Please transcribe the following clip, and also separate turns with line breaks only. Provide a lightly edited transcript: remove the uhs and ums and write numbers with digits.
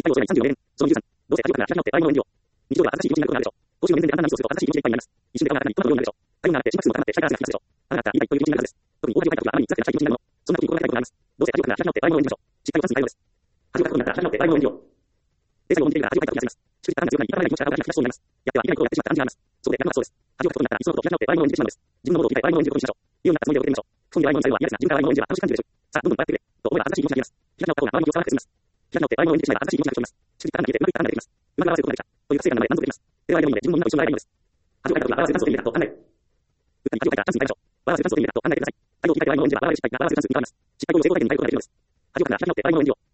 開業時代に34年、その13、どうせ開業から開き直って大量の燃料。日常では恥ずかしい気持ちになることがあるでしょう。公衆の面前であんなミスをすると恥ずかしい気持ちでいっぱいになります。一瞬で顔が赤に、こんなことになるでしょう。大量になって心拍数も高まって心拍数が引きますでしょう。あなたがいいかという気持ちになるはずです。特に大恥をかいた時はあまりにふざけた気持ちになるの。そんな時に心が痛いことがあります。どうせ開業から開き直って大量の燃料でしょう。失敗を犯す大量です。恥をかくことになったら開き直って大量の燃料。データを見ているから恥をかいた時があります。祝日があんな強くなり、痛がらない気持ちが体が引き出しそうになります。やってはいけないことをやってしまった感じがあります。そこでやるのがそうです。恥をかくことになったらいっそのことを開き直って大量の燃料でしまうのです。自分のものを理解大量の燃料でしましょう。家をなったつもりで送ってみましょう。不本意で大量の燃料は嫌ですが、自分から大量の燃料は楽しい感じでしょう。さあ、どんどんいっぱいやってくれ。と思えば恥ずかしい気持ちになります。開き直った方が周りに気を騒がせて済みます。開き直って大量の燃料でしまえば恥ずかしい気持ちが消えます。祝日から消えてうまくいった感が出てきます。うまく合わせることができた。という達成感の中で満足できます。手を挙げるので自分もみんなと一緒の大量です。恥をかいた時は合わせる酸素を手に入れたと考える。打ったり恥をかいたらチャンスに変えましょう。合わせる酸素を手に入れたと考えてください。太陽を切り替えて大量の燃料は合わせる失敗が合わせる酸素に変わります。失敗後の成功体験に変えることができるのです。恥をかくなら開き直って大量の燃料。